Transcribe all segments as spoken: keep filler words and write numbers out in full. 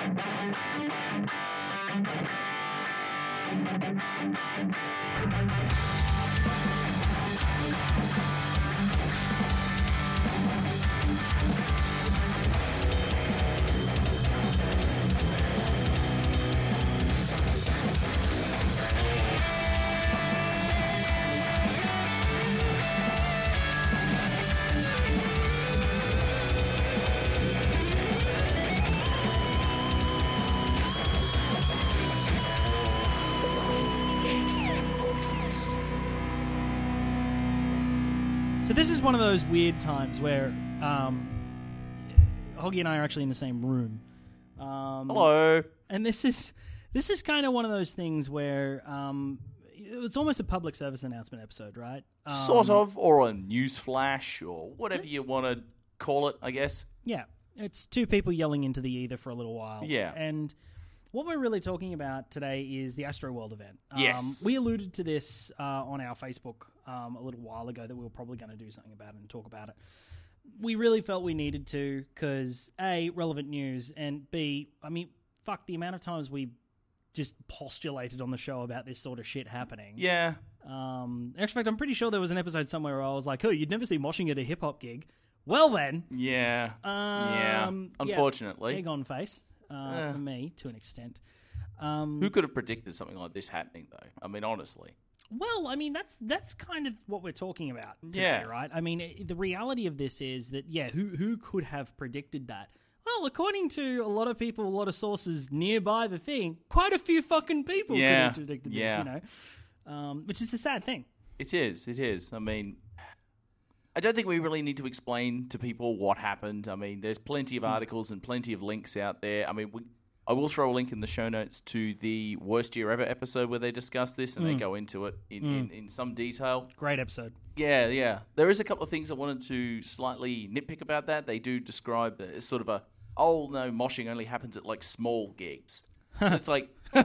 So this is one of those weird times where um, Hoggy and I are actually in the same room. Um, Hello. And this is this is kind of one of those things where um, it's almost a public service announcement episode, right? Um, Sort of, or a news flash, or whatever you want to call it, I guess. Yeah, it's two people yelling into the ether for a little while. Yeah. And what we're really talking about today is the Astroworld event. Um, Yes. We alluded to this uh, on our Facebook um, a little while ago that we were probably going to do something about it and talk about it. We really felt we needed to because, A, relevant news, and B, I mean, fuck, the amount of times we just postulated on the show about this sort of shit happening. Yeah. Um, in fact, I'm pretty sure there was an episode somewhere where I was like, oh, you'd never see moshing at a hip-hop gig. Well, then. Yeah. Um, yeah. Unfortunately. Yeah, egg on face uh, Yeah. for me, to an extent. Um, Who could have predicted something like this happening, though? I mean, honestly. Well, I mean, that's that's kind of what we're talking about today, Yeah. right? I mean, it, the reality of this is that, yeah, who who could have predicted that? Well, according to a lot of people, a lot of sources nearby the thing, quite a few fucking people Yeah. could have predicted Yeah. this, you know, um, which is the sad thing. It is. It is. I mean, I don't think we really need to explain to people what happened. I mean, there's plenty of articles and plenty of links out there. I mean, we, I will throw a link in the show notes to the Worst Year Ever episode where they discuss this and they go into it in, in, in some detail. Great episode. Yeah, yeah. There is a couple of things I wanted to slightly nitpick about that. They do describe it as sort of a, oh, no, moshing only happens at, like, small gigs. It's like... Two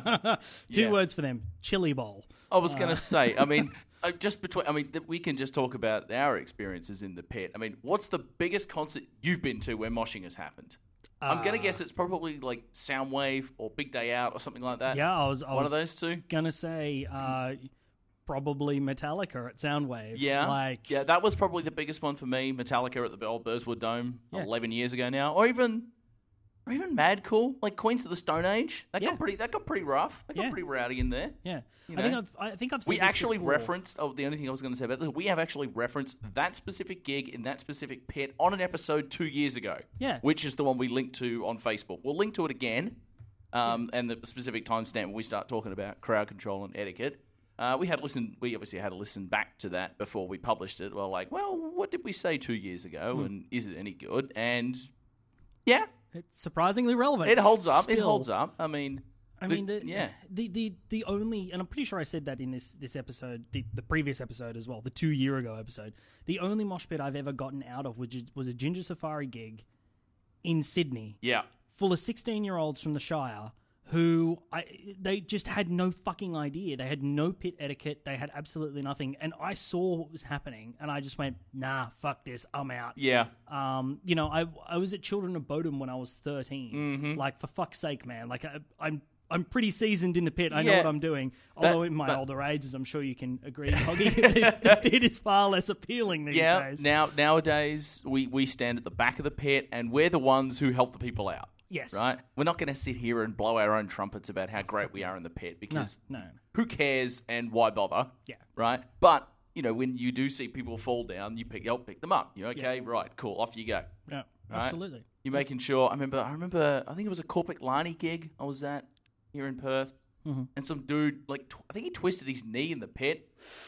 Yeah. words for them: chili bowl. I was going to say, I mean, uh, just between, I mean, th- we can just talk about our experiences in the pit. I mean, what's the biggest concert you've been to where moshing has happened? I'm going to Uh, guess it's probably like Soundwave or Big Day Out or something like that. Yeah, I was. I One was of those two. gonna say uh, probably Metallica at Soundwave. Yeah, like yeah, that was probably the biggest one for me. Metallica at the old Burswood Dome, Yeah. eleven years ago now, or even, or even Mad Cool, like Queens of the Stone Age. That Yeah. got pretty. That got pretty rough. That got Yeah. pretty rowdy in there. yeah. You I think know? I've. I think I've. Said We this actually before. referenced. Oh, the only thing I was going to say about this, we have actually referenced that specific gig in that specific pit on an episode two years ago. Yeah. which is the one we linked to on Facebook. We'll link to it again, um, and the specific timestamp when we start talking about crowd control and etiquette. Uh, we had to listen. We obviously had to listen back to that before we published it. We're like, well, what did we say two years ago, Hmm. and is it any good? And yeah, It's surprisingly relevant. it holds up. It Still, holds up. I mean. I The- mean, the, yeah. the, the the only, and I'm pretty sure I said that in this this episode, the, the previous episode as well, the two year ago episode. The only mosh pit I've ever gotten out of was, was a Ginger Safari gig in Sydney, Yeah. full of sixteen year olds from the Shire who I they just had no fucking idea. They had no pit etiquette. They had absolutely nothing. And I saw what was happening, and I just went, nah, fuck this, I'm out. Yeah. Um, you know, I I was at Children of Bodom when I was thirteen. Mm-hmm. Like, for fuck's sake, man. Like, I, I'm I'm pretty seasoned in the pit. I know Yeah. what I'm doing. Although in my but- older ages, I'm sure you can agree, Hoggy, the pit is far less appealing these Yeah, days. now nowadays we, we stand at the back of the pit and we're the ones who help the people out. Yes. Right? We're not going to sit here and blow our own trumpets about how great we are in the pit because No, no. who cares and why bother? Yeah. Right? But, you know, when you do see people fall down, you pick, help pick them up. You're okay, right, cool, off you go. Yeah, Right? absolutely. You're making sure. I remember, I remember, I think it was a Corporate Lani gig I was at here in Perth. Mm-hmm. And some dude, like, tw- I think he twisted his knee in the pit.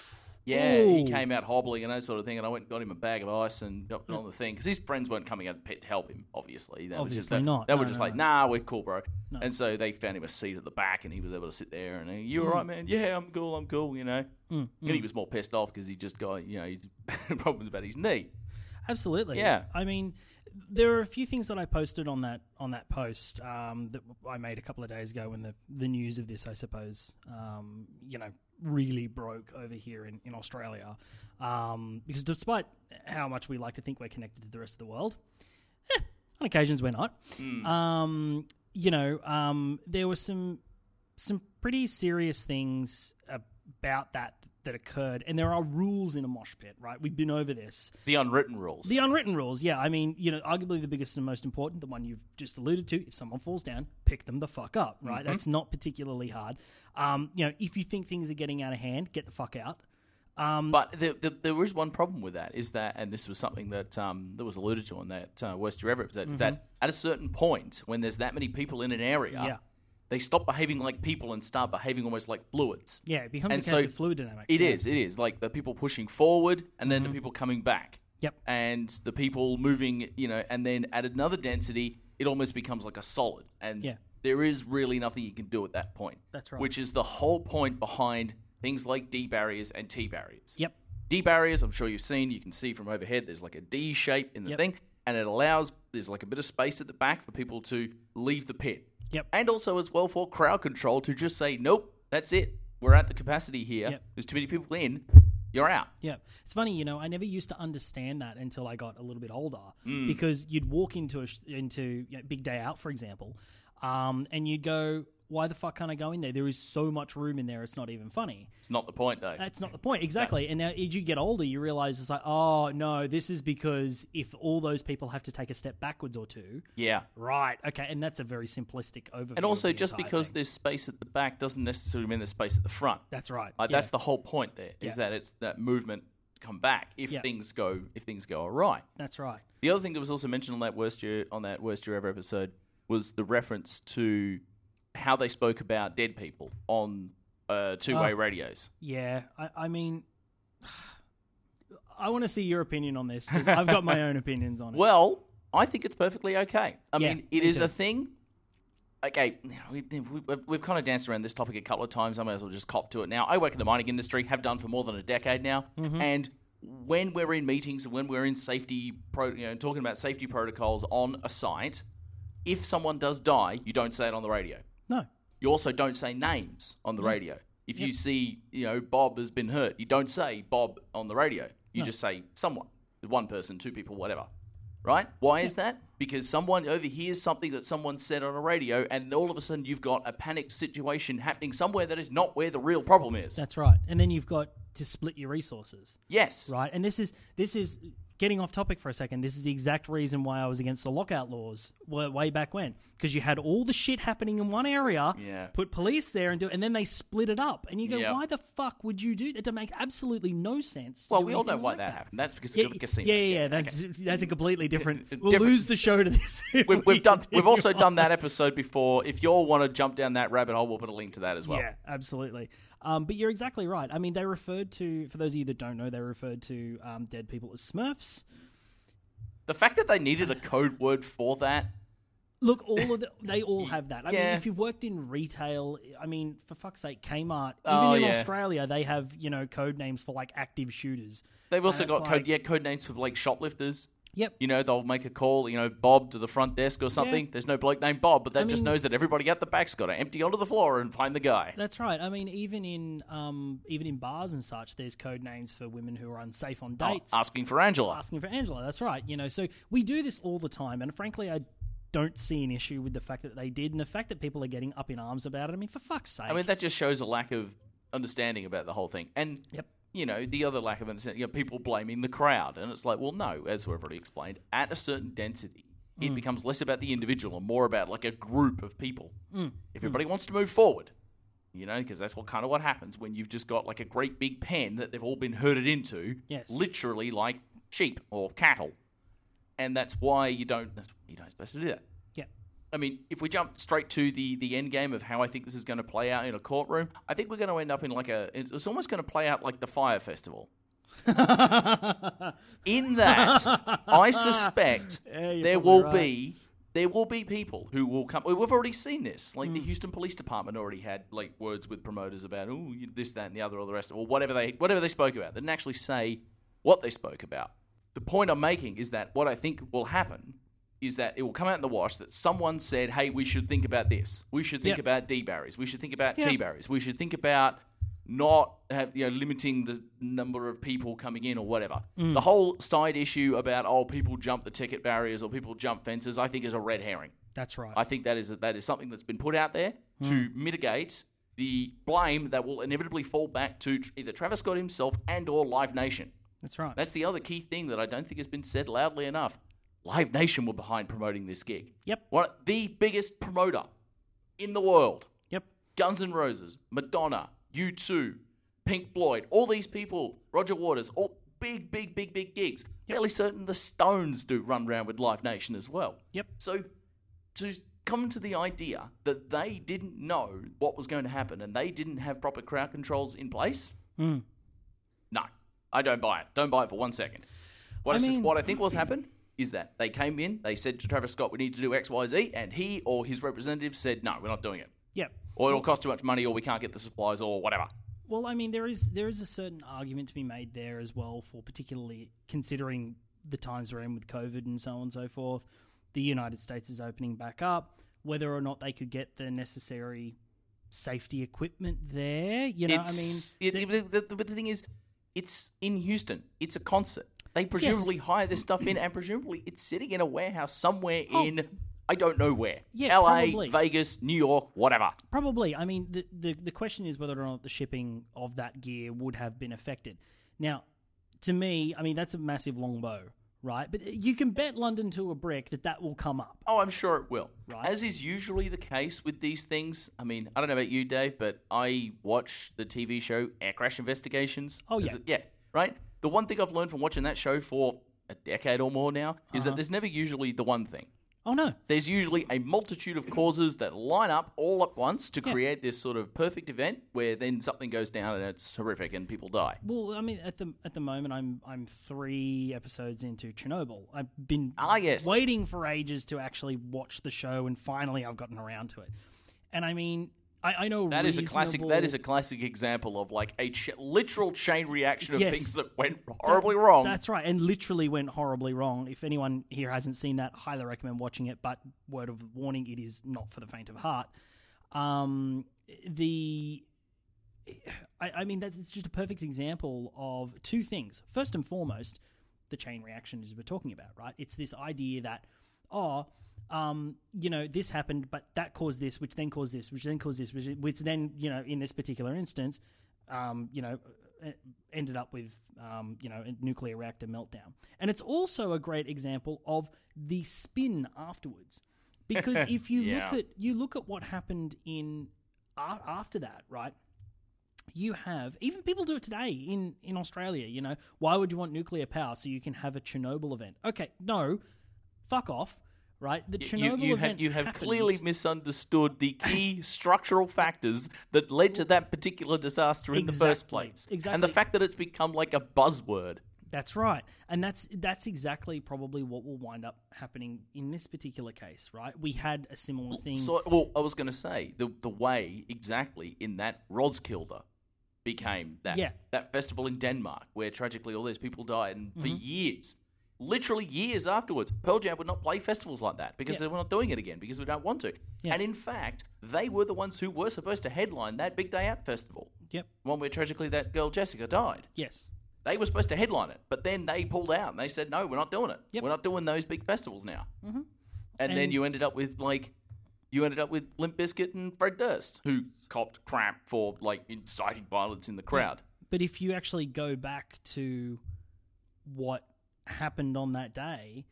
Yeah, he Ooh. came out hobbling and that sort of thing. And I went and got him a bag of ice and got on the thing. Because his friends weren't coming out of the pit to help him, obviously. They was just, Obviously they, not. They were No, just no, like, no. nah, we're cool, bro. No. And so they found him a seat at the back and he was able to sit there. And he, you Mm. all right, man? Yeah, I'm cool, I'm cool, you know. Mm, And he was more pissed off because he just got, you know, he had problems about his knee. Absolutely. Yeah. I mean, there are a few things that I posted on that on that post um, that I made a couple of days ago when the, the news of this, I suppose, um, you know, really broke over here in, in Australia. Um, because despite how much we like to think we're connected to the rest of the world, eh, on occasions we're not. Mm. Um, you know, um, there were some some pretty serious things about that that occurred, and there are rules in a mosh pit, right? We've been over this. The unwritten rules. The unwritten rules, yeah. I mean, you know, arguably the biggest and most important, the one you've just alluded to, if someone falls down, pick them the fuck up, right? Mm-hmm. That's not particularly hard. Um, you know, if you think things are getting out of hand, get the fuck out. Um, but the, the, there is one problem with that, is that, and this was something that um, that was alluded to on that uh, Worst Year Ever episode, mm-hmm. is that at a certain point, when there's that many people in an area, yeah. they stop behaving like people and start behaving almost like fluids. Yeah, it becomes and a case so of fluid dynamics. It yeah. is, it is. Like the people pushing forward and then mm-hmm. the people coming back. Yep. And the people moving, you know, and then at another density, it almost becomes like a solid. And yeah. there is really nothing you can do at that point. That's right. Which is the whole point behind things like D barriers and T barriers. Yep. D barriers, I'm sure you've seen, you can see from overhead, there's like a D shape in the yep. thing, and it allows, there's like a bit of space at the back for people to leave the pit. Yep. And also as well for crowd control to just say, nope, that's it. We're at the capacity here. Yep. There's too many people in. You're out. Yeah. It's funny, you know, I never used to understand that until I got a little bit older Mm. because you'd walk into a, into you know, Big Day Out, for example, um, and you'd go, why the fuck can't I go in there? There is so much room in there, it's not even funny. It's not the point, though. That's not the point, exactly. No. And now as you get older, you realize it's like, oh, no, this is because if all those people have to take a step backwards or two. Yeah. Right, okay, and that's a very simplistic overview. And also, of the just entire because thing. there's space at the back doesn't necessarily mean there's space at the front. That's right. Like, yeah. That's the whole point there, is yeah. that it's that movement come back if yeah. things go if things go awry. That's right. The other thing that was also mentioned on that worst year on that worst year ever episode was the reference to how they spoke about dead people on uh, two-way oh, radios. Yeah, I, I mean, I want to see your opinion on this because I've got my own opinions on it. Well, I think it's perfectly okay. I yeah, mean, it me is too. a thing. Okay, we, we, we've kind of danced around this topic a couple of times. I may as well just cop to it now. I work in the mining industry, have done for more than a decade now, mm-hmm. and when we're in meetings and when we're in safety, pro, you know, talking about safety protocols on a site, if someone does die, you don't say it on the radio. No. You also don't say names on the yeah. radio. If yep. you see, you know, Bob has been hurt, you don't say Bob on the radio. You no. just say someone, one person, two people, whatever. Right? Why yeah. is that? Because someone overhears something that someone said on a radio, and all of a sudden you've got a panicked situation happening somewhere that is not where the real problem is. That's right. And then you've got to split your resources. Yes. Right? And this is this is getting off topic for a second. This is the exact reason why I was against the lockout laws way back when. Because you had all the shit happening in one area, yeah. put police there, and do, and then they split it up. And you go, yep. why the fuck would you do that? It makes absolutely no sense. Well, we all know like why that. that happened. That's because yeah, of the casino. Yeah, yeah, yeah. yeah That's okay. that's a completely different. We'll different. lose the show to this. We've, we've done. We've also done that episode before. If you all want to jump down that rabbit hole, we'll put a link to that as well. Yeah, absolutely. Um, but you're exactly right. I mean, they referred to, for those of you that don't know, they referred to um, dead people as Smurfs. The fact that they needed a code word for that. Look, all of the, they all have that. I yeah. mean, if you've worked in retail, I mean, for fuck's sake, Kmart, Oh, even in yeah. Australia, they have, you know, code names for like active shooters. They've also And it's got code, like- yeah, code names for like shoplifters. Yep. You know, they'll make a call, you know, Bob to the front desk or something. Yeah. There's no bloke named Bob, but that I just mean- knows that everybody at the back's got to empty onto the floor and find the guy. That's right. I mean, even in um, even in bars and such, there's code names for women who are unsafe on Oh, dates. asking for Angela. Asking for Angela. That's right. You know, so we do this all the time, and frankly, I don't see an issue with the fact that they did, and the fact that people are getting up in arms about it. I mean, for fuck's sake. I mean, that just shows a lack of understanding about the whole thing. And, Yep. you know, the other lack of understanding, you know, people blaming the crowd. And it's like, well, no, as we've already explained, at a certain density, it Mm. becomes less about the individual and more about like a group of people. Mm. Everybody wants to move forward. You know, because that's what kind of what happens when you've just got like a great big pen that they've all been herded into, Yes. literally like sheep or cattle, and that's why you don't. That's, you don't supposed to do that. Yeah. I mean, if we jump straight to the the end game of how I think this is going to play out in a courtroom, I think we're going to end up in like a. It's almost going to play out like the Fire Festival. In that, I suspect Yeah, you're there probably will right. be. There will be people who will come. We've already seen this. Like the Mm. Houston Police Department already had like words with promoters about oh this, that, and the other, or the rest, or whatever they whatever they spoke about. They didn't actually say what they spoke about. The point I'm making is that what I think will happen is that it will come out in the wash that someone said, "Hey, we should think about this. We should think Yep. about D barriers. We should think about Yep. T barriers. We should think about not have, you know, limiting the number of people coming in or whatever. Mm. The whole side issue about, oh, people jump the ticket barriers or people jump fences, I think is a red herring. That's right. I think that is that is something that's been put out there Mm. to mitigate the blame that will inevitably fall back to tr- either Travis Scott himself and or Live Nation. That's right. That's the other key thing that I don't think has been said loudly enough. Live Nation were behind promoting this gig. Yep. One, the biggest promoter in the world. Yep. Guns N' Roses, Madonna, U two, Pink Floyd, all these people, Roger Waters, all big, big, big, big gigs. Yep. Fairly certain the Stones do run around with Live Nation as well. Yep. So to come to the idea that they didn't know what was going to happen and they didn't have proper crowd controls in place, Mm. no, I don't buy it. Don't buy it for one second. What, I is this, mean- what I think will happen is that they came in, they said to Travis Scott, we need to do X, Y, Z, and he or his representative said, no, we're not doing it. Yep. Or it'll cost too much money, or we can't get the supplies, or whatever. Well, I mean, there is there is a certain argument to be made there as well, for particularly considering the times we're in with COVID and so on and so forth. The United States is opening back up. Whether or not they could get the necessary safety equipment there, you know, It's- I mean, it, the- it- the, the, but the thing is, it's in Houston. It's a concert. They presumably hire this stuff in, and presumably it's sitting in a warehouse somewhere Oh. in, I don't know where. Yeah, L A, probably. Vegas, New York, whatever. Probably. I mean, the, the the question is whether or not the shipping of that gear would have been affected. Now, to me, I mean, that's a massive long bow, right? But you can bet London to a brick that that will come up. Oh, I'm sure it will. Right. As is usually the case with these things. I mean, I don't know about you, Dave, but I watch the T V show Air Crash Investigations. Oh, Is yeah. it- yeah, right? The one thing I've learned from watching that show for a decade or more now is Uh-huh. that there's never usually the one thing. Oh, no. There's usually a multitude of causes that line up all at once to Yeah. create this sort of perfect event where then something goes down and it's horrific and people die. Well, I mean, at the at the moment, I'm I'm three episodes into Chernobyl. I've been Ah, yes. waiting for ages to actually watch the show, and finally, I've gotten around to it. And I mean, I, I know That is a classic. reasonable- That is a classic example of like a ch- literal chain reaction of Yes. things that went horribly wrong. That's right, and literally went horribly wrong. If anyone here hasn't seen that, highly recommend watching it. But word of warning, it is not for the faint of heart. Um, the, I, I mean, that's just a perfect example of two things. First and foremost, the chain reaction is we're talking about, right? It's this idea that, oh, um, you know, this happened, but that caused this, which then caused this, which then caused this, which, which then, you know, in this particular instance, um, you know, ended up with, um, you know, a nuclear reactor meltdown. And it's also a great example of the spin afterwards, because if you Yeah. look at you look at what happened in uh, after that, right? You have even people do it today in in Australia. You know, why would you want nuclear power so you can have a Chernobyl event? Okay, no, fuck off. Right, the You- Chernobyl you, you event have you have happened. clearly misunderstood the key structural factors that led to that particular disaster in the first Exactly, place, exactly. and the fact that it's become like a buzzword. That's right, and that's that's exactly probably what will wind up happening in this particular case. Right, we had a similar thing. So, well, I was going to say the the way exactly in that Roskilde became that Yeah. that festival in Denmark where tragically all these people died, and for Mm-hmm. years, literally years afterwards, Pearl Jam would not play festivals like that because Yeah. they were not doing it again because we don't want to. Yeah. And in fact, they were the ones who were supposed to headline that Big Day Out festival, Yep. one where tragically that girl Jessica died. Yes. They were supposed to headline it, but then they pulled out and they said, no, we're not doing it. Yep. We're not doing those big festivals now. Mm-hmm. And, then And- you ended up with, like, you ended up with Limp Bizkit and Fred Durst, who copped crap for, like, inciting violence in the crowd. But if you actually go back to what happened on that day,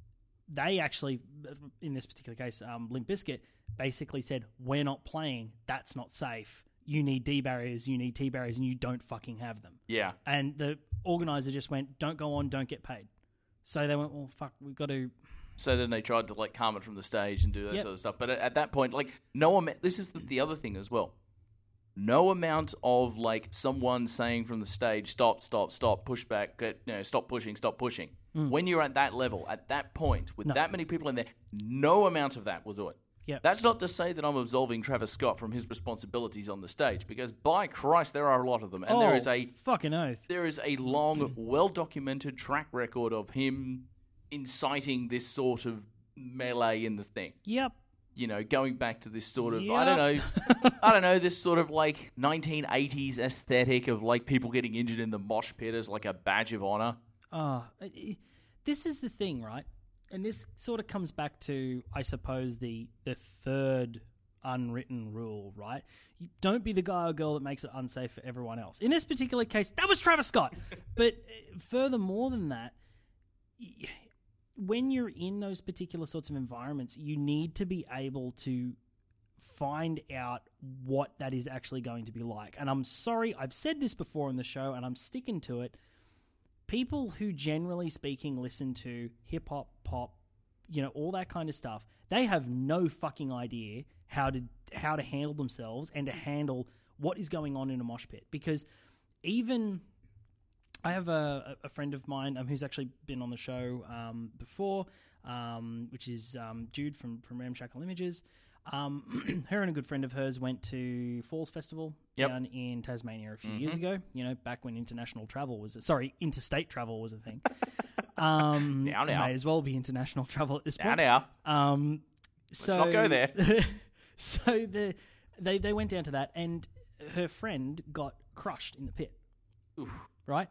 they actually, in this particular case, um, Limp Bizkit basically said, we're not playing, that's not safe. You need D barriers, you need T barriers, and you don't fucking have them. Yeah. And the organizer just went, don't go on, don't get paid. So they went, well, fuck, we've got to... So then they tried to, like, calm it from the stage and do that Yep. sort of stuff. But at, at that point, like, no amount... This is the, the other thing as well. No amount of, like, someone saying from the stage, stop, stop, stop, push back, get, you know, stop pushing, stop pushing. When you're at that level, at that point, with No. that many people in there, no amount of that will do it. Yep. That's not to say that I'm absolving Travis Scott from his responsibilities on the stage, because by Christ, there are a lot of them, and oh, there is a fucking oath. there is a long, well-documented track record of him inciting this sort of melee in the thing. Yep. you know, going back to this sort of, I Yep. don't know, I don't know, this sort of like nineteen eighties aesthetic of like people getting injured in the mosh pit as like a badge of honor. Oh, this is the thing, right? And this sort of comes back to, I suppose, the the third unwritten rule, right? You don't be the guy or girl that makes it unsafe for everyone else. In this particular case, that was Travis Scott. But uh, furthermore than that, y- when you're in those particular sorts of environments, you need to be able to find out what that is actually going to be like. And I'm sorry, I've said this before on the show, and I'm sticking to it. People who generally speaking listen to hip hop, pop, you know, all that kind of stuff, they have no fucking idea how to how to handle themselves and to handle what is going on in a mosh pit. Because even I have a, a friend of mine um, who's actually been on the show um, before, um, which is um, Jude from from Ramshackle Images. Um, her and a good friend of hers went to Falls Festival Yep. down in Tasmania a few years ago. You know, back when international travel was sorry, interstate travel was a thing. Um, Now, now. may as well be international travel at this Now, point. now. Um, so, not go there. so the they they went down to that, and her friend got crushed in the pit. Oof. Right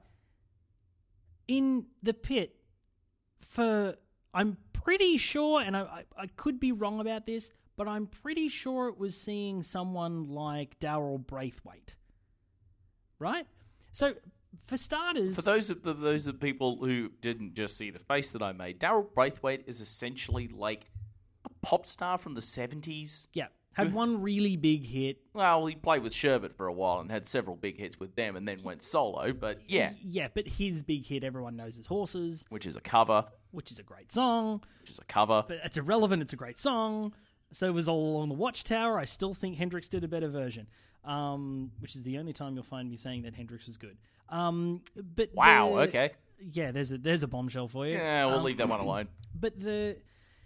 in the pit for I'm pretty sure, and I, I I could be wrong about this, but I'm pretty sure it was seeing someone like Daryl Braithwaite. Right, so. For starters, For those of the, those of people who didn't just see the face that I made, Daryl Braithwaite is essentially like a pop star from the seventies. yeah, had one really big hit. Well, he played with Sherbet for a while and had several big hits with them and then went solo, but yeah, Yeah, but his big hit, everyone knows, is Horses, which is a cover, which is a great song. which is a cover. But it's irrelevant. It's a great song. So it was All Along the Watchtower. I still think Hendrix did a better version, um, which is the only time you'll find me saying that Hendrix was good. Um, but Wow, the- okay. Yeah, there's a there's a bombshell for you. Yeah, we'll Um, leave that one alone. But the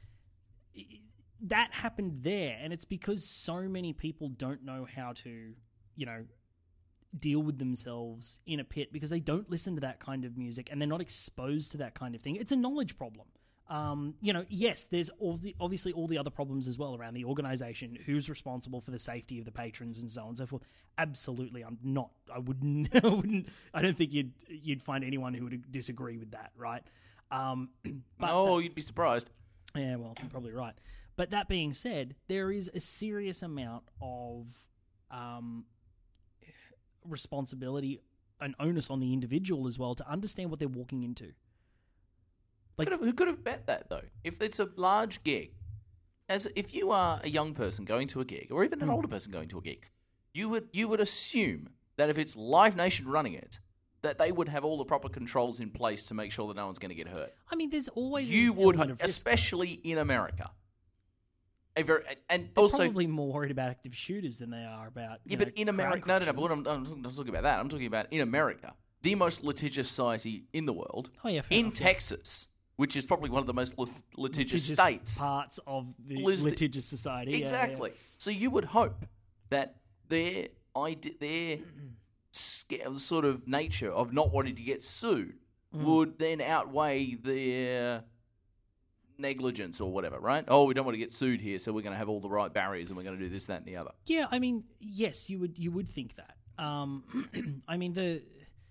that happened there, and it's because so many people don't know how to, you know, deal with themselves in a pit because they don't listen to that kind of music and they're not exposed to that kind of thing. It's a knowledge problem. Um, you know, yes, there's all the, obviously all the other problems as well around the organization, who's responsible for the safety of the patrons and so on and so forth. Absolutely, I'm not. I wouldn't. I wouldn't. I don't think you'd you'd find anyone who would disagree with that, right? Um, but Oh, you'd be surprised. yeah, well, you're probably right. But that being said, there is a serious amount of um, responsibility and onus on the individual as well to understand what they're walking into. Like, Could have, who could have bet that though? If it's a large gig, as if you are a young person going to a gig, or even an older person going to a gig, you would you would assume that if it's Live Nation running it, that they would have all the proper controls in place to make sure that no one's going to get hurt. I mean, there's always You an would, element of risk. especially in America. A very, and They're also, probably more worried about active shooters than they are about yeah, you but know, in America, no, no, no. But what crowd I'm, I'm not talking about that. I'm talking about in America, the most litigious society in the world. Oh, yeah, fair in enough, yeah. Texas, which is probably one of the most lit- litigious, crashes. states. Parts of the Liz- litigious society. yeah, yeah. Exactly. So you would hope that their ide- their sca- sort of nature of not wanting to get sued Mm. would then outweigh their negligence or whatever, right? Oh, we don't want to get sued here, so we're going to have all the right barriers and we're going to do this, that, and the other. Yeah, I mean, yes, you would you would think that. Um, I mean, the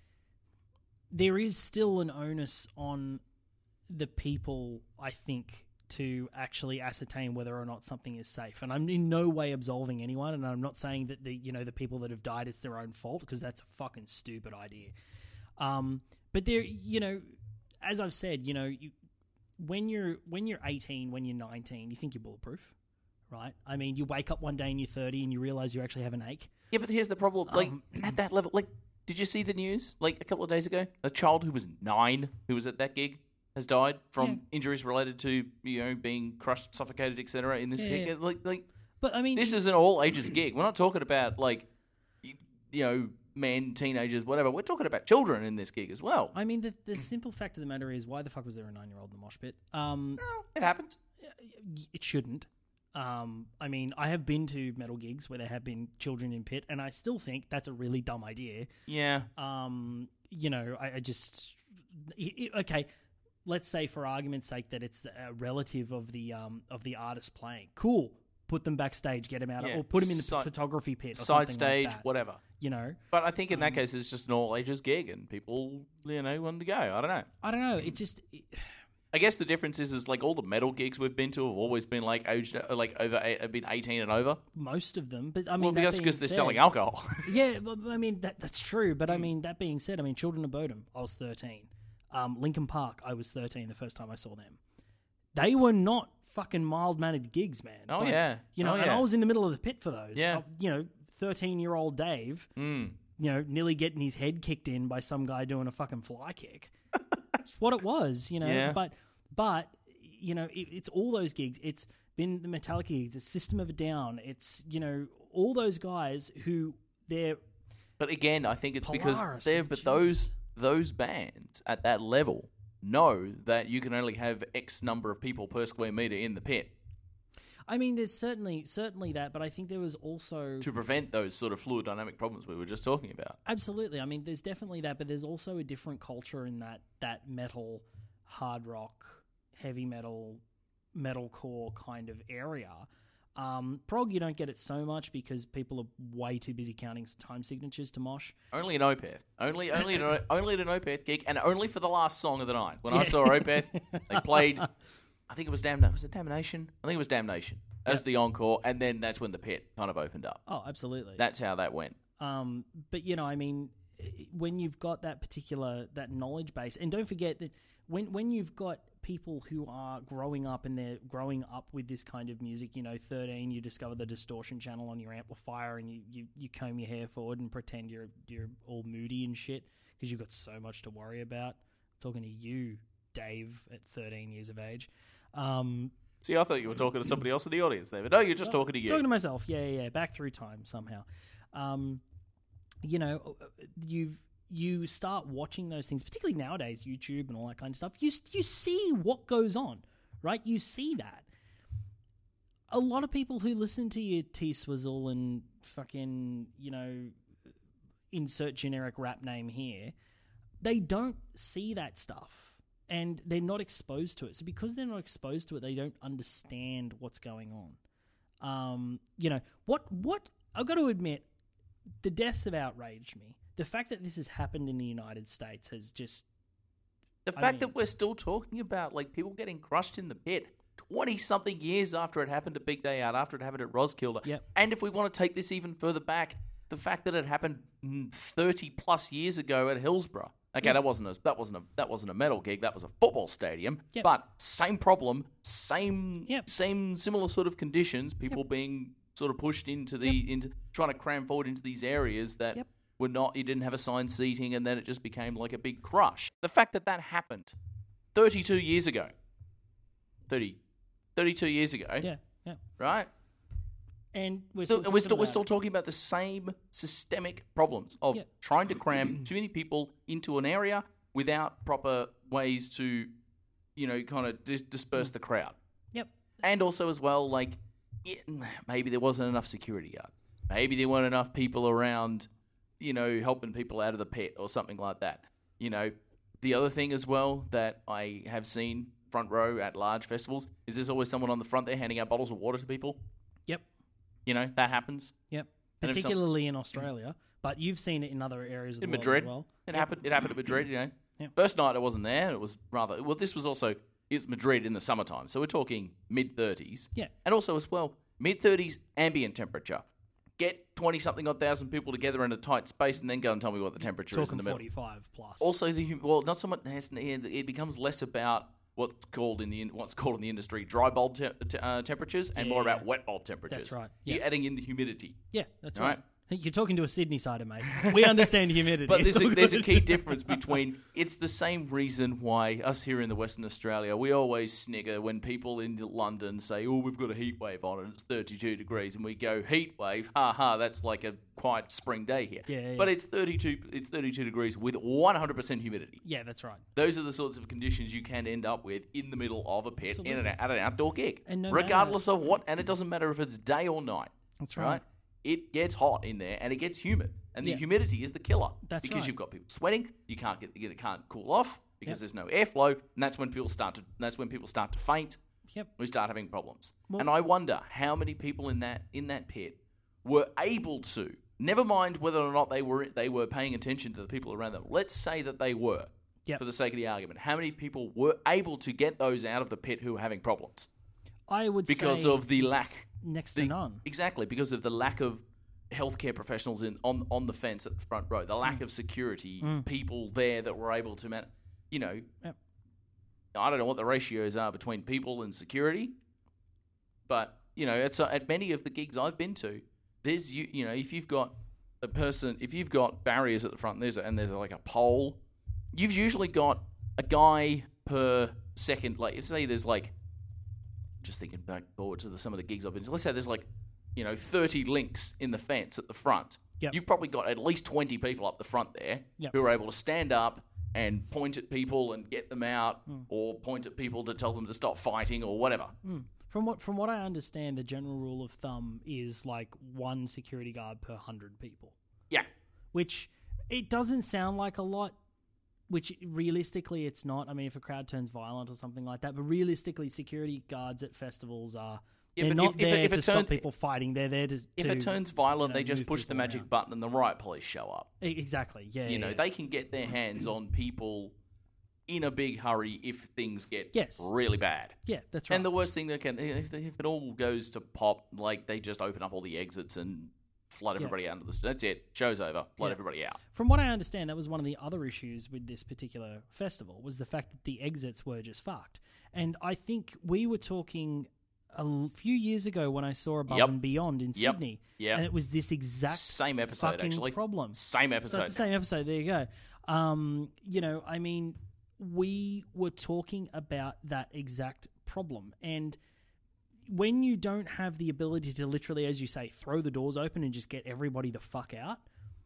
there is still an onus on the people, I think, to actually ascertain whether or not something is safe. And I'm in no way absolving anyone, and I'm not saying that the you know the people that have died it's their own fault, because that's a fucking stupid idea. Um, but there, you know, as I've said, you know, you, when you're when you're eighteen, when you're nineteen, you think you're bulletproof, right? I mean, you wake up one day and you're thirty and you realize you actually have an ache. Yeah, but here's the problem. Like, Um, at that level, like, did you see the news? Like, a couple of days ago, a child who was nine, who was at that gig, has died from Yeah. injuries related to, you know, being crushed, suffocated, et cetera in this Yeah, gig. yeah. Like, like, But I mean, this is an all ages gig. We're not talking about, like, you, you know, men, teenagers, whatever. We're talking about children in this gig as well. I mean, the the simple fact of the matter is, why the fuck was there a nine year old in the mosh pit? Um, Well, it happens. it shouldn't. Um, I mean, I have been to metal gigs where there have been children in pit, and I still think that's a really dumb idea. Yeah. Um, you know, I, I just i- i- okay. Let's say, for argument's sake, that it's a relative of the um of the artist playing. Cool, put them backstage, get them out, Yeah. or put them in the Side- photography pit, or Side something stage, like that, whatever. you know. But I think in that Um, case, it's just an all ages gig, and people, you know, wanted to go. I don't know. I don't know. It just it, I guess the difference is, is like all the metal gigs we've been to have always been like aged, like over, have been eighteen and over. most of them, but I mean, Well, that because being because they're said- selling alcohol. Yeah, but, I mean that that's true. But I mean, that being said, I mean, Children of Bodom, I was thirteen. Um, Linkin Park, I was thirteen the first time I saw them. They were not fucking mild mannered gigs, man. Oh, Like, yeah. you know, Oh, and yeah. I was in the middle of the pit for those. Yeah. Uh, you know, thirteen year old Dave, Mm. you know, nearly getting his head kicked in by some guy doing a fucking fly kick. It's what it was, you know. Yeah. But but you know, it, it's all those gigs. It's been the Metallica gigs. It's System of a Down. It's you know all those guys who they're But again, I think it's because Polaris, they're and but Jesus. those those bands at that level know that you can only have X number of people per square meter in the pit I mean, there's certainly certainly that, but I think there was also to prevent those sort of fluid dynamic problems we were just talking about. absolutely. I mean, there's definitely that, but there's also a different culture in that that metal, hard rock, heavy metal, metalcore kind of area. Um, prog, you don't get it so much because people are way too busy counting time signatures to mosh. Only an Opeth, only only an, only at an Opeth gig, and only for the last song of the night. When I Yeah. saw Opeth, they played. I think it was Damn. Was it Damnation? I think it was Damnation as Yep. the encore, and then that's when the pit kind of opened up. Oh, absolutely. That's how that went. Um, but you know, I mean, when you've got that particular that knowledge base, and don't forget that when when you've got people who are growing up and they're growing up with this kind of music, you know, thirteen, you discover the distortion channel on your amplifier, and you, you, you comb your hair forward and pretend you're you're all moody and shit because you've got so much to worry about. Talking to you, Dave, at thirteen years of age. Um, See, I thought you were talking to somebody else in the audience there, but no, you're just talking to you. Talking to myself, yeah, yeah, yeah. Back through time somehow. Um, you know, you you start watching those things, particularly nowadays, YouTube and all that kind of stuff. You you see what goes on, right? You see that. A lot of people who listen to your T Swizzle and fucking, you know, insert generic rap name here, they don't see that stuff. And they're not exposed to it. So because they're not exposed to it, they don't understand what's going on. Um, you know, what what I've got to admit, the deaths have outraged me. The fact that this has happened in the United States has just The I fact mean- that we're still talking about like people getting crushed in the pit twenty something years after it happened at Big Day Out, after it happened at Roskilde. Yep. And if we want to take this even further back, the fact that it happened mm, thirty plus years ago at Hillsborough. Okay, Yep. that wasn't a that wasn't a that wasn't a metal gig, that was a football stadium. Yep. But same problem, same Yep. same similar sort of conditions, people being sort of pushed into the into trying to cram forward into these areas that Yep. were not, you didn't have assigned seating, and then it just became like a big crush. The fact that that happened thirty-two years ago, thirty, thirty-two years ago, yeah, yeah. right? And we're So, still and we're talking still we're about still it. talking about the same systemic problems of Yeah. trying to cram too many people into an area without proper ways to, you know, kind of dis- disperse the crowd. Yep. And also as well, like, it, maybe there wasn't enough security guards. Maybe there weren't enough people around, you know, helping people out of the pit or something like that. You know, the other thing as well that I have seen front row at large festivals is there's always someone on the front there handing out bottles of water to people. Yep. You know, that happens. Yep. And if some- Particularly in Australia, but you've seen it in other areas of In the Madrid. world as well. It happened. It happened at Madrid. You know, Yep. first night I wasn't there. It was rather well. This was also it's Madrid in the summertime, so we're talking mid thirties. Yeah. and also as well mid thirties ambient temperature. Get twenty something odd thousand people together in a tight space, and then go and tell me what the temperature is in Talking the middle. forty-five plus. Also, the hum- well, not so much. It becomes less about what's called in the in- what's called in the industry dry bulb te- te- uh, temperatures, and more Yeah. about wet bulb temperatures. That's right. You're Yeah. adding in the humidity. yeah, that's All right. right. You're talking to a Sydney sider, mate. We understand humidity. But It's there's a, all there's a good. key difference between, it's the same reason why us here in the Western Australia, we always snigger when people in London say, oh, we've got a heat wave on and it's thirty-two degrees, and we go, heat wave, ha ha, that's like a quiet spring day here. Yeah, yeah, But yeah. it's thirty-two, it's thirty-two degrees with one hundred percent humidity. Yeah, that's right. Those are the sorts of conditions you can end up with in the middle of a pit in an, Absolutely. at an outdoor gig. And no regardless of what, and it doesn't matter if it's day or night. That's right? right. It gets hot in there and it gets humid, and the Yeah. humidity is the killer. That's because right. you've got people sweating. You can't get it can't cool off because Yep. there's no airflow, and that's when people start to that's when people start to faint. Yep. We start having problems. Well- and I wonder how many people in that in that pit were able to, never mind whether or not they were they were paying attention to the people around them. Let's say that they were, Yep. for the sake of the argument. How many people were able to get those out of the pit who were having problems? I would Because say of the lack... next the, to none. Exactly, because of the lack of healthcare professionals in on, on the fence at the front row, the lack Mm. of security, Mm. people there that were able to, man, you know, Yep. I don't know what the ratios are between people and security, but you know, it's uh, at many of the gigs I've been to, there's you, you know, if you've got a person, if you've got barriers at the front, there's a, and there's like a pole, you've usually got a guy per second. Like, say there's like, just thinking back forward to the, some of the gigs I've been to. Let's say there's like, you know, thirty links in the fence at the front. Yep. You've probably got at least twenty people up the front there Yep. who are able to stand up and point at people and get them out, Mm. or point at people to tell them to stop fighting or whatever. Mm. From what from what I understand, the general rule of thumb is like one security guard per hundred people. Yeah. Which it doesn't sound like a lot. Which realistically, it's not. I mean, if a crowd turns violent or something like that, but realistically, security guards at festivals are Yeah, they're but not if- if it- there if it to stop turns- people fighting. They're there to. If to, it turns violent, you know, they just move push the people magic around. button and the riot police show up. E- exactly. Yeah. you yeah, know, yeah. they can get their hands on people in a big hurry if things get Yes. really bad. Yeah, that's right. And the worst thing that can, if, if it all goes to pop, like they just open up all the exits and flood Yeah. everybody out of the. That's it. Show's over. Flood Yeah. everybody out. From what I understand, that was one of the other issues with this particular festival was the fact that the exits were just fucked. And I think we were talking a l- few years ago when I saw Above Yep. and Beyond in Yep. Sydney, Yeah. and it was this exact Same episode, fucking actually. problem. Same So episode. it's the same episode. There you go. Um, you know, I mean, we were talking about that exact problem, and when you don't have the ability to literally, as you say, throw the doors open and just get everybody the fuck out,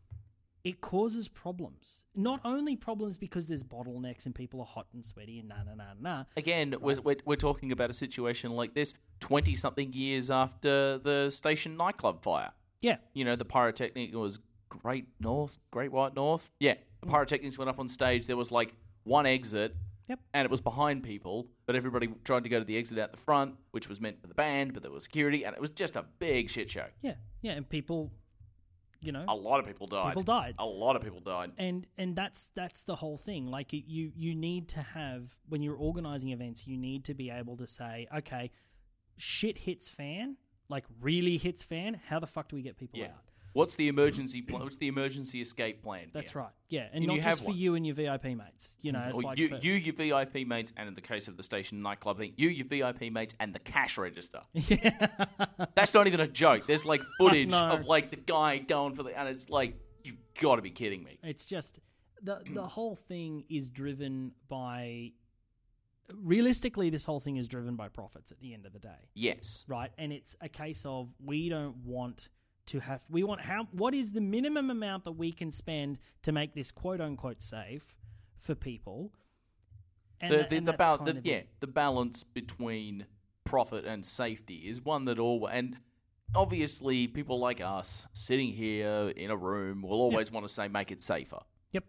it causes problems. Not only problems because there's bottlenecks and people are hot and sweaty and na na na na. Again, we're, we're, we're talking about a situation like this twenty-something years after the station nightclub fire. Yeah, You know, the pyrotechnic was Great North, Great White North. Yeah, the pyrotechnics went up on stage. There was like one exit. Yep. And it was behind people, but everybody tried to go to the exit out the front, which was meant for the band, but there was security, and it was just a big shit show. yeah, yeah, and people, you know, A lot of people died. people died. A lot of people died. and and that's that's the whole thing. Like you you need to have, when you're organizing events, you need to be able to say, okay, shit hits fan, like really hits fan. How the fuck do we get people Yeah. out? What's the emergency plan? What's the emergency escape plan? That's here? right. Yeah, and And not you just have for one. you and your V I P mates. You know, it's Or like you, for, you, your V I P mates, and in the case of the station nightclub thing, you, your V I P mates, and the cash register. yeah, That's not even a joke. There's like footage know. of like the guy going for the, and it's like, you've got to be kidding me. it's just the the whole thing is driven by. Realistically, this whole thing is driven by profits at the end of the day. Yes. Right, and it's a case of we don't want to have we want how what is the minimum amount that we can spend to make this quote unquote safe for people, and The, tha- the, and the, that's bal- kind the of yeah, it. the balance between profit and safety is one that all, and obviously people like us sitting here in a room will always want to say make it safer. Yep.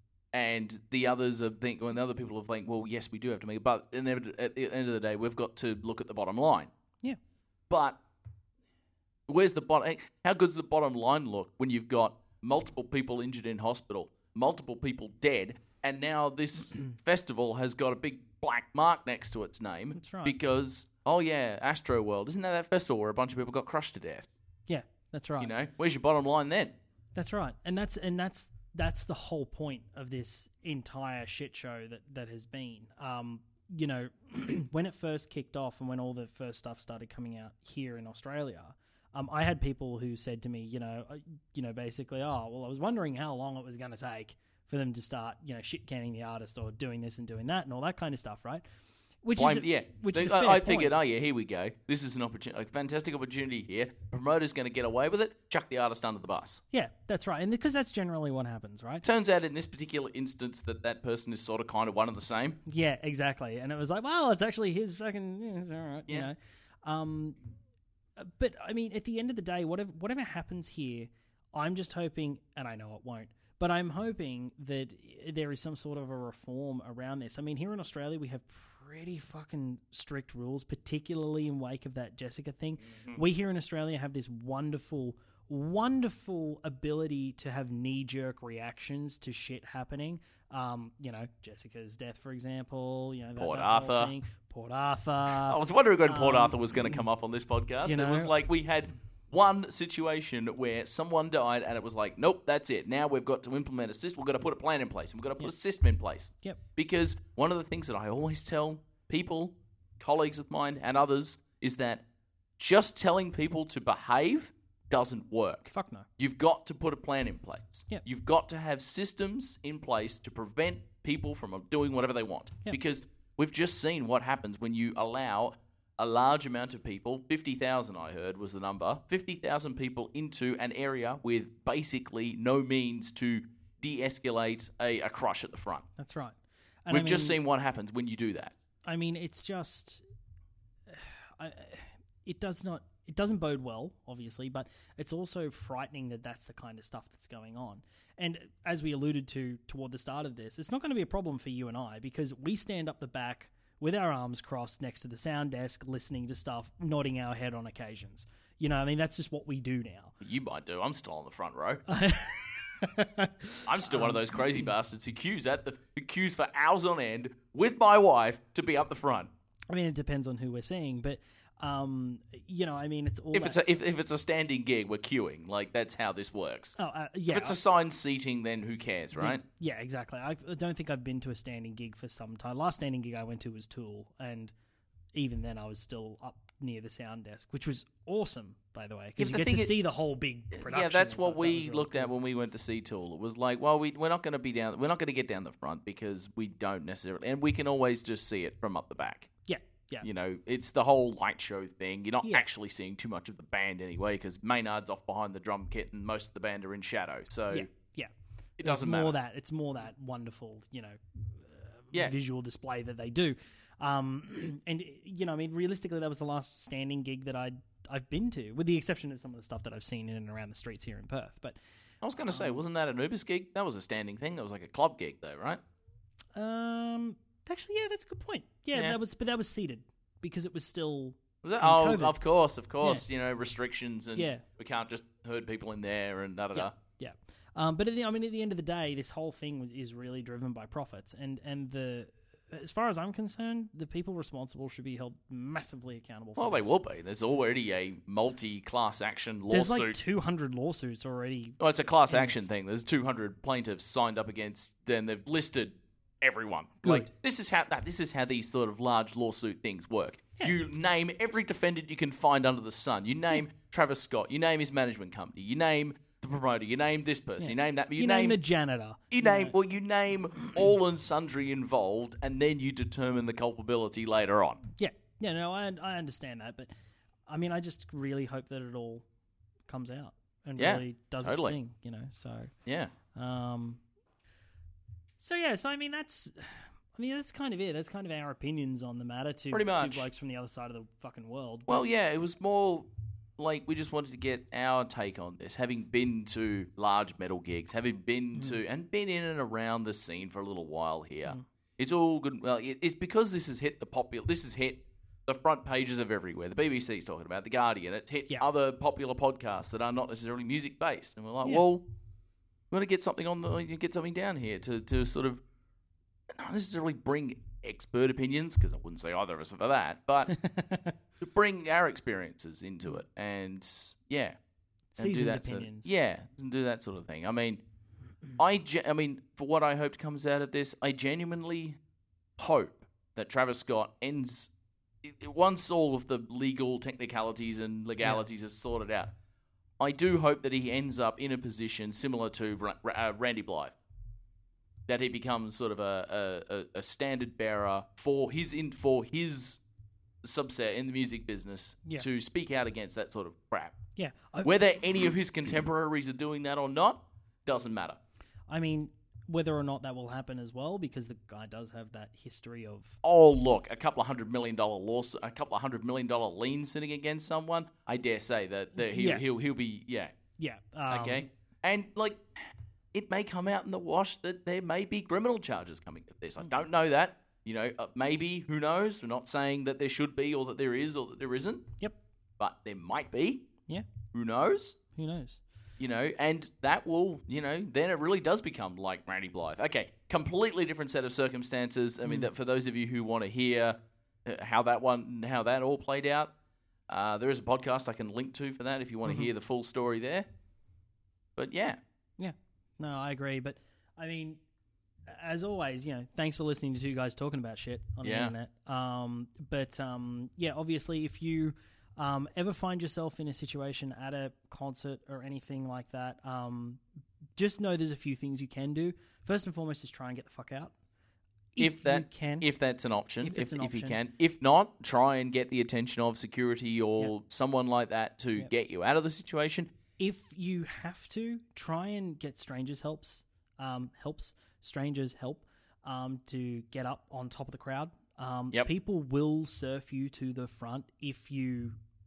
And the others are think, when other people are think, well, yes, we do have to make it, but inevitably, at the end of the day, we've got to look at the bottom line. Yeah. But where's the bottom? How good's the bottom line look when you've got multiple people injured in hospital, multiple people dead, and now this festival has got a big black mark next to its name? That's right. Because oh yeah, Astro World, isn't that that festival where a bunch of people got crushed to death? Yeah, that's right. You know, where's your bottom line then? That's right, and that's and that's that's the whole point of this entire shit show that that has been. Um, you know, when it first kicked off and when all the first stuff started coming out here in Australia, um, I had people who said to me, you know, uh, you know, basically, oh, well, I was wondering how long it was going to take for them to start, you know, shit canning the artist or doing this and doing that and all that kind of stuff, right? Which Blame, is a, yeah, which They- is a I, fair I point. figured, oh yeah, here we go. This is an opportunity, a fantastic opportunity here. Promoter's going to get away with it. Chuck the artist under the bus. Yeah, that's right, and because that's generally what happens, right? Turns out in this particular instance that that person is sort of kind of one and the same. Yeah, exactly. And it was like, well, it's actually his fucking, yeah, it's all right, you Yeah. know. Um, but I mean, at the end of the day, whatever whatever happens here, I'm just hoping, and I know it won't, but I'm hoping that there is some sort of a reform around this. I mean, here in Australia, we have pretty fucking strict rules, particularly in wake of that Jessica thing. Mm-hmm. We here in Australia have this wonderful, wonderful ability to have knee-jerk reactions to shit happening. Um, you know, Jessica's death, for example. You know, that, Port that Arthur. Thing. Port Arthur. I was wondering when Port um, Arthur was going to come up on this podcast. You know, it was like we had one situation where someone died and it was like, nope, that's it. Now we've got to implement a system. We've got to put a plan in place and we've got to put Yep. a system in place. Yep. Because one of the things that I always tell people, colleagues of mine and others, is that just telling people to behave doesn't work. Fuck no. You've got to put a plan in place. Yep. You've got to have systems in place to prevent people from doing whatever they want. Yep. Because we've just seen what happens when you allow a large amount of people, fifty thousand I heard was the number, fifty thousand people into an area with basically no means to de-escalate a, a crush at the front. That's right. And We've I just mean, seen what happens when you do that. I mean, it's just, I, it does not, it doesn't bode well, obviously, but it's also frightening that that's the kind of stuff that's going on. And as we alluded to toward the start of this, it's not going to be a problem for you and I because we stand up the back with our arms crossed next to the sound desk, listening to stuff, nodding our head on occasions. You know, I mean, that's just what we do now. You might do. I'm still on the front row. I'm still one of those crazy bastards who queues at the who queues for hours on end with my wife to be up the front. I mean, it depends on who we're seeing, but um, you know, I mean, it's all If that- it's a, if if it's a standing gig, we're queuing. Like that's how this works. oh uh, yeah, If it's I- assigned seating, then who cares, right? yeah, exactly. I, I don't think I've been to a standing gig for some time. Last standing gig I went to was Tool, and even then I was still up near the sound desk, which was awesome, by the way, because Yeah, you the get to thing is- see the whole big production. Yeah, that's and what stuff. That we was really looked at cool. when we went to see Tool. It was like, well, we we're not going to be down. We're not going to get down the front because we don't necessarily, and we can always just see it from up the back. Yeah, yeah, You know, it's the whole light show thing. You're not Yeah. actually seeing too much of the band anyway because Maynard's off behind the drum kit and most of the band are in shadow. So yeah, yeah. it It's doesn't more matter. that it's more that wonderful, you know, uh, Yeah. visual display that they do. Um, and you know, I mean, realistically, that was the last standing gig that I'd I've been to, with the exception of some of the stuff that I've seen in and around the streets here in Perth. But I was going to say, Um, wasn't that an Ubers gig? That was a standing thing. That was like a club gig, though, right? um, actually, yeah, that's a good point. Yeah, Yeah. that was, but that was seated because it was still. Was that? In Oh, COVID. of course, of course. You know, restrictions and Yeah. we can't just herd people in there and da da da. Yeah, yeah. Um, but at the, I mean, at the end of the day, this whole thing was, is really driven by profits, and and the as far as I'm concerned, the people responsible should be held massively accountable. For Well, they this. will be. There's already a multi-class action There's lawsuit. like two hundred lawsuits already. Well, it's a class in action this. thing. There's two hundred plaintiffs signed up against, and they've listed everyone. Good. Like this is how that this is how these sort of large lawsuit things work. Yeah. You name every defendant you can find under the sun. You name Travis Scott. You name his management company. You name the promoter. You name this person. Yeah. You name that. You, You, name, the janitor. You name well, you name all and sundry involved, and then you determine the culpability later on. Yeah, yeah. No, I I understand that, but I mean, I just really hope that it all comes out and Yeah, really does totally. its thing. You know, so. Yeah, Um, so yeah, so I mean that's, I mean that's kind of it. That's kind of our opinions on the matter. To Pretty much. two blokes from the other side of the fucking world. well, yeah, it was more like we just wanted to get our take on this, having been to large metal gigs, having been Mm. to and been in and around the scene for a little while here. Mm. It's all good. Well, it, it's because this has hit the popular. This has hit the front pages of everywhere. The B B C's talking about, the Guardian. It's hit Yeah. other popular podcasts that are not necessarily music based, and we're like, Yeah. well, we want to get something on the get something down here to to sort of not necessarily bring expert opinions, because I wouldn't say either of us are for that, but to bring our experiences into it, and yeah, and Seasoned do that opinions. Sort of, yeah, and do that sort of thing. I mean, I, ge- I mean, for what I hope comes out of this, I genuinely hope that Travis Scott ends i- i- once all of the legal technicalities and legalities are sorted out. I do hope that he ends up in a position similar to Ra- Ra- uh, Randy Blythe. That he becomes sort of a, a, a- a standard bearer for his in for his subset in the music business Yeah. to speak out against that sort of crap. Yeah, I, Whether any of his contemporaries are doing that or not doesn't matter. I mean whether or not that will happen as well, because the guy does have that history of Oh, look, a couple of hundred million dollar lawsuit, a couple of hundred million dollar lien sitting against someone. I dare say that, that he'll, Yeah. he'll he'll be yeah yeah. Um, okay, and like it may come out in the wash that there may be criminal charges coming to this. I don't know that. You know, uh, maybe, who knows? We're not saying that there should be or that there is or that there isn't. Yep. But there might be. Yeah. Who knows? Who knows? You know, and that will, you know, then it really does become like Randy Blythe. Okay, completely different set of circumstances. I mean, that for those of you who want to hear uh, how that one, how that all played out, uh, there is a podcast I can link to for that if you want to Mm-hmm. hear the full story there. But yeah, Yeah. No, I agree. But I mean, as always, you know, thanks for listening to two guys talking about shit on Yeah. the internet. Um, but um, yeah, obviously, if you um, ever find yourself in a situation at a concert or anything like that, um, just know there's a few things you can do. First and foremost is try and get the fuck out. If, if that you can. if that's an option, If if, it's an if you option. can, if not, try and get the attention of security or Yep. someone like that to Yep. get you out of the situation. If you have to, try and get strangers helps, um, helps strangers help um, to get up on top of the crowd. Um, Yep. People will surf you to the front if you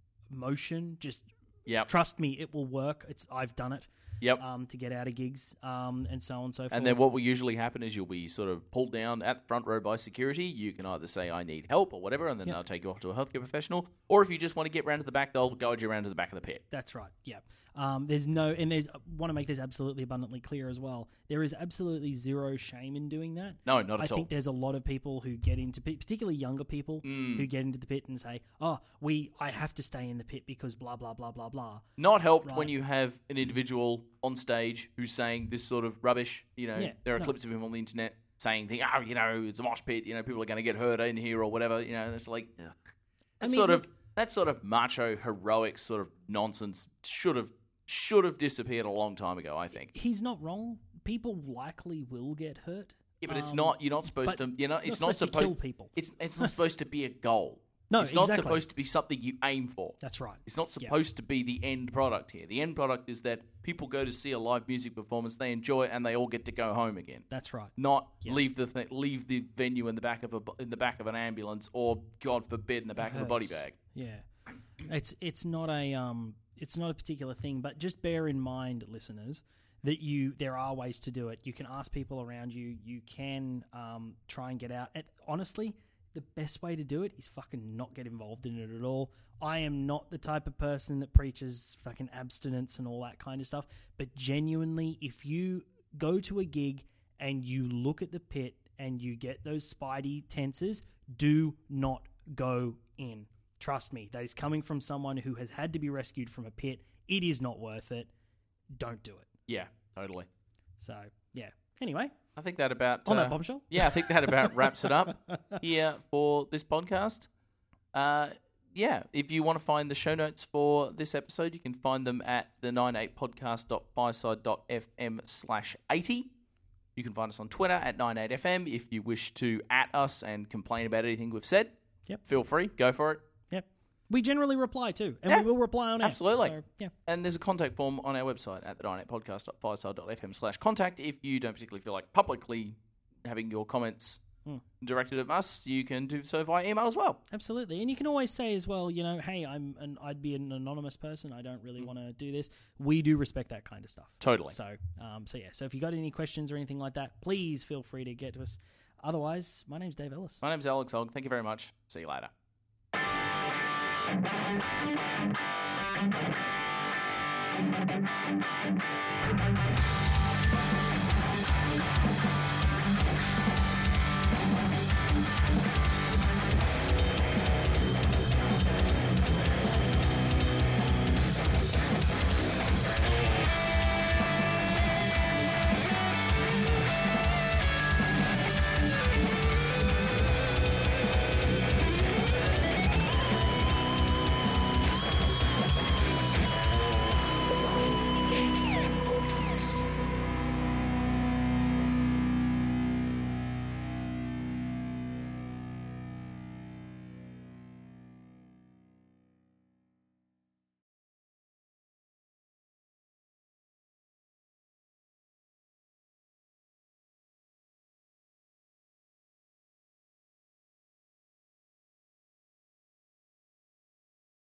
motion. Just Yep. trust me, it will work. It's I've done it Yep. um, to get out of gigs um, and so on and so forth. And then what will usually happen is you'll be sort of pulled down at the front row by security. You can either say, I need help or whatever, and then Yep. they'll take you off to a healthcare professional. Or if you just want to get round to the back, they'll guide you around to the back of the pit. That's right. Yeah. Um, there's no, and there's want to make this absolutely abundantly clear as well. There is absolutely zero shame in doing that. No, not I at all. think there's a lot of people who get into pit, particularly younger people Mm. who get into the pit and say, "Oh, we, I have to stay in the pit because blah blah blah blah blah." Not helped Right. when you have an individual on stage who's saying this sort of rubbish. You know, Yeah, there are no. clips of him on the internet saying, thing, "Oh, you know, it's a mosh pit. You know, people are going to get hurt in here or whatever." You know, it's like ugh. that mean, sort look- of that sort of macho heroic sort of nonsense should have should have disappeared a long time ago. I think. He's not wrong. People likely will get hurt. Yeah, but it's Um, not. You're not supposed but to. You know, it's you're not supposed to supposed. kill people. It's it's not supposed to be a goal. No, it's not exactly. supposed to be something you aim for. That's right. It's not Yeah. supposed to be the end product here. The end product is that people go to see a live music performance, they enjoy it, and they all get to go home again. That's right. Not Yeah. leave the th- leave the venue in the back of a in the back of an ambulance, or God forbid, in the back of a body Hurts. bag. Yeah, it's it's not a um it's not a particular thing, but just bear in mind, listeners, that you there are ways to do it. You can ask people around you. You can um try and get out. And honestly, the best way to do it is fucking not get involved in it at all. I am not the type of person that preaches fucking abstinence and all that kind of stuff. But genuinely, if you go to a gig and you look at the pit and you get those spidey tenses, do not go in. Trust me, that is coming from someone who has had to be rescued from a pit. It is not worth it. Don't do it. Yeah, totally. So, yeah. Anyway, I think that about on uh, that bombshell. Yeah, I think that about wraps it up here for this podcast. Uh, yeah, if you want to find the show notes for this episode, you can find them at the ninety-eight podcast dot fireside dot f m slash eighty. You can find us on Twitter at ninety-eight F M. If you wish to at us and complain about anything we've said, Yep. feel free, go for it. Yep. We generally reply too, and Yeah, we will reply on air. absolutely. So, yeah. And there's a contact form on our website at the ninety-eight podcast dot fireside dot f m slash contact. If you don't particularly feel like publicly having your comments Mm. directed at us, you can do so via email as well. Absolutely. And you can always say as well, you know, hey, I'm an, I'd be an anonymous person. I don't really want to do this. We do respect that kind of stuff. Totally. So, um, so yeah. So if you got any questions or anything like that, please feel free to get to us. Otherwise, my name's Dave Ellis. My name's Alex Ogg. Thank you very much. See you later.